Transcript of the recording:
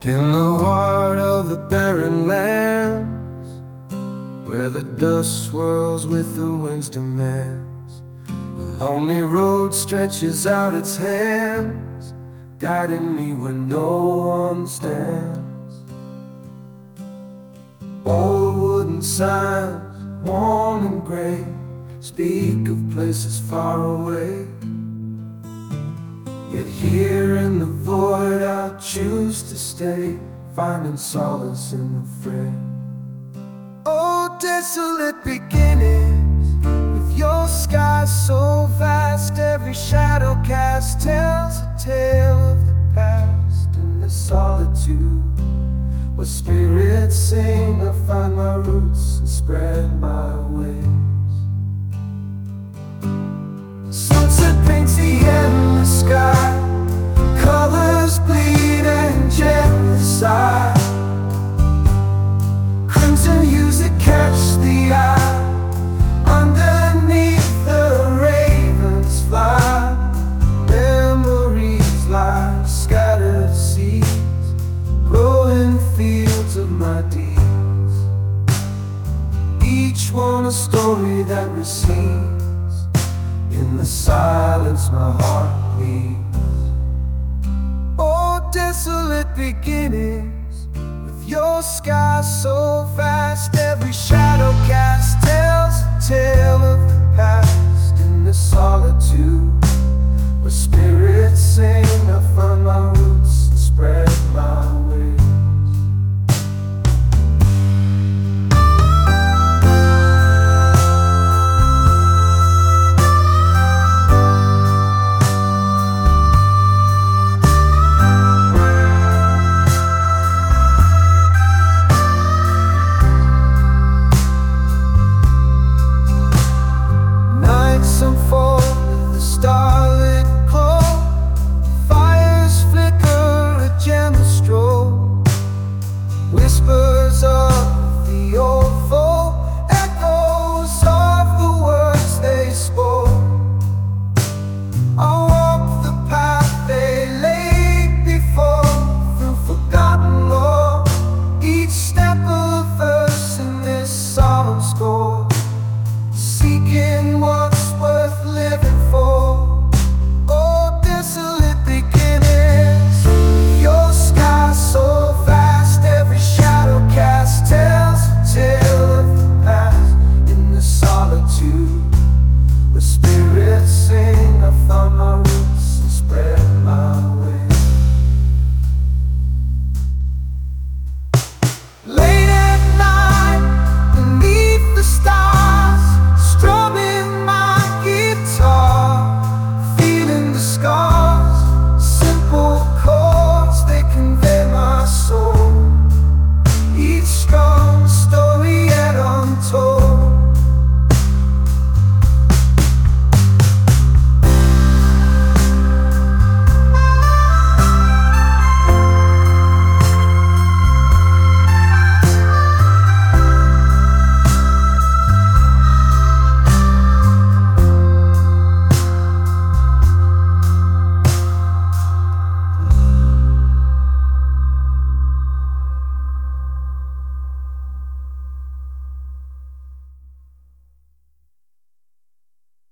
In the heart of the barren lands, where the dust swirls with the wind's demands, the lonely road stretches out its hands, guiding me where no one stands. Old wooden signs, worn and gray, speak of places far away. Yet here in the void I choose to stay, finding solace in the fray. Oh, desolate beginnings, with your sky so vast, every shadow cast tells a tale of the past. In the solitude, where spirits sing, I find my roots and spread my wings. Sunset paints the endless sky, colors bleed and gently sigh. Crimson hues that catch the eye, underneath the ravens fly. Memories lie scattered seeds, growing fields of my deeds. Each one a story that recedes. In the silence my heart beats. Oh, desolate beginnings, with your sky so vast, every shadow cast tells a tale of the past. In the solitude, where spirits sing,